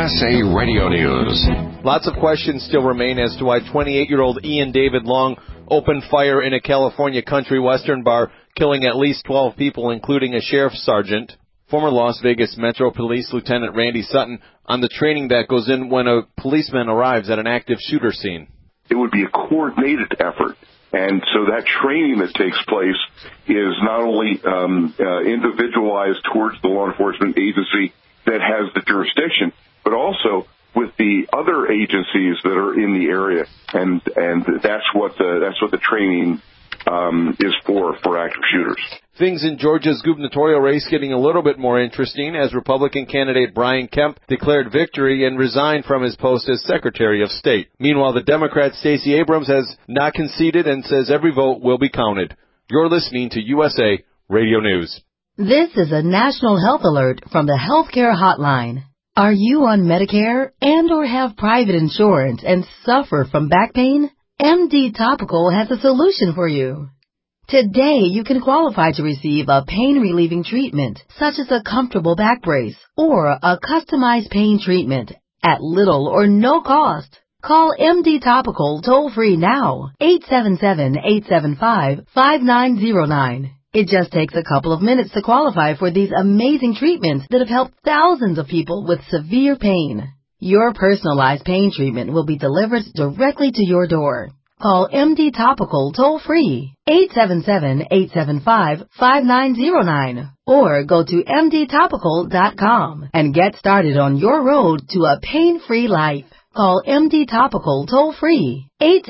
USA Radio News. Lots of questions still remain as to why 28-year-old Ian David Long opened fire in a California country western bar, killing at least 12 people, including a sheriff's sergeant. Former Las Vegas Metro Police Lieutenant Randy Sutton on the training that goes in when a policeman arrives at an active shooter scene. It would be a coordinated effort. And so that training that takes place is not only individualized towards the law enforcement agency that has the jurisdiction, but also with the other agencies that are in the area. And that's what the training is for active shooters. Things in Georgia's gubernatorial race getting a little bit more interesting as Republican candidate Brian Kemp declared victory and resigned from his post as Secretary of State. Meanwhile, the Democrat Stacey Abrams has not conceded and says every vote will be counted. You're listening to USA Radio News. This is a national health alert from the Healthcare Hotline. Are you on Medicare and or have private insurance and suffer from back pain? MD Topical has a solution for you. Today, you can qualify to receive a pain-relieving treatment, such as a comfortable back brace or a customized pain treatment at little or no cost. Call MD Topical toll-free now, 877-875-5909. It just takes a couple of minutes to qualify for these amazing treatments that have helped thousands of people with severe pain. Your personalized pain treatment will be delivered directly to your door. Call MD Topical toll-free, 877-875-5909, or go to mdtopical.com and get started on your road to a pain-free life. Call MD Topical toll-free,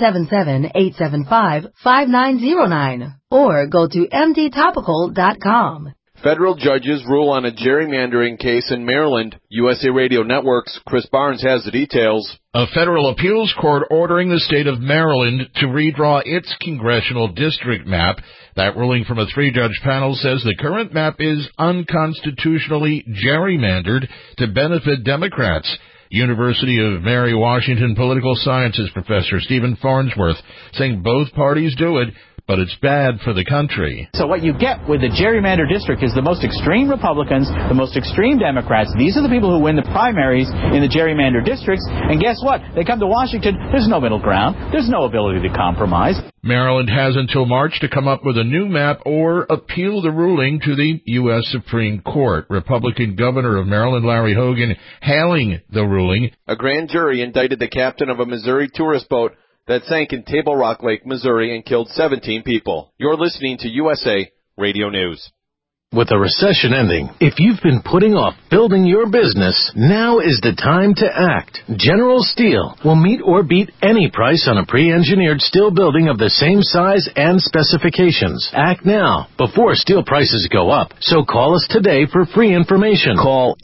877-875-5909, or go to mdtopical.com. Federal judges rule on a gerrymandering case in Maryland. USA Radio Network's Chris Barnes has the details. A federal appeals court ordering the state of Maryland to redraw its congressional district map. That ruling from a 3-judge panel says the current map is unconstitutionally gerrymandered to benefit Democrats. University of Mary Washington political sciences professor Stephen Farnsworth saying both parties do it, but it's bad for the country. So what you get with the gerrymander district is the most extreme Republicans, the most extreme Democrats. These are the people who win the primaries in the gerrymander districts. And guess what? They come to Washington. There's no middle ground. There's no ability to compromise. Maryland has until March to come up with a new map or appeal the ruling to the U.S. Supreme Court. Republican Governor of Maryland, Larry Hogan, hailing the ruling. A grand jury indicted the captain of a Missouri tourist boat that sank in Table Rock Lake, Missouri, and killed 17 people. You're listening to USA Radio News. With the recession ending, if you've been putting off building your business, now is the time to act. General Steel will meet or beat any price on a pre-engineered steel building of the same size and specifications. Act now, before steel prices go up. So call us today for free information. Call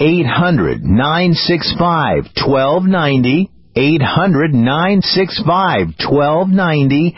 800-965-1290. 800-965-1290,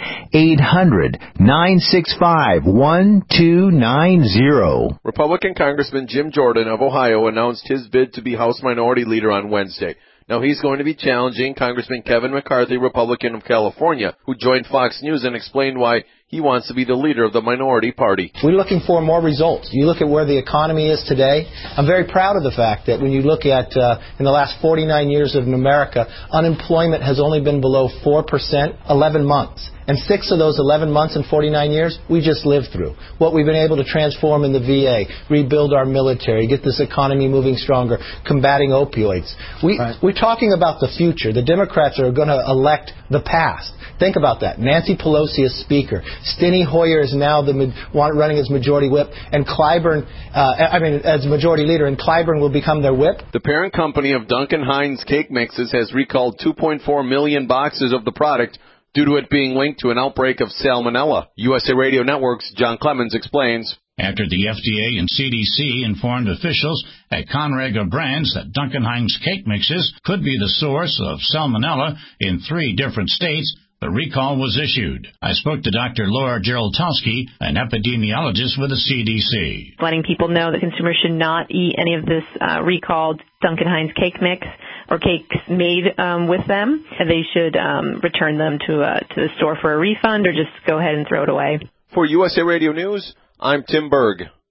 800-965-1290. Republican Congressman Jim Jordan of Ohio announced his bid to be House Minority Leader on Wednesday. Now he's going to be challenging Congressman Kevin McCarthy, Republican of California, who joined Fox News and explained why he wants to be the leader of the minority party. We're looking for more results. You look at where the economy is today. I'm very proud of the fact that when you look at in the last 49 years of America, unemployment has only been below 4%, 11 months. And 6 of those 11 months and 49 years, we just lived through. What we've been able to transform in the VA, rebuild our military, get this economy moving stronger, combating opioids. We're talking about the future. The Democrats are going to elect the past. Think about that. Nancy Pelosi as Speaker. Steny Hoyer is now running as Majority Whip, and Clyburn, as Majority Leader, and Clyburn will become their whip. The parent company of Duncan Hines cake mixes has recalled 2.4 million boxes of the product due to it being linked to an outbreak of salmonella. USA Radio Network's John Clemens explains. After the FDA and CDC informed officials at Conraga Brands that Duncan Hines cake mixes could be the source of salmonella in 3 different states, the recall was issued. I spoke to Dr. Laura Geroltowski, an epidemiologist with the CDC. Letting people know that consumers should not eat any of this recalled Duncan Hines cake mix or cakes made with them, and they should return them to the store for a refund or just go ahead and throw it away. For USA Radio News, I'm Tim Berg.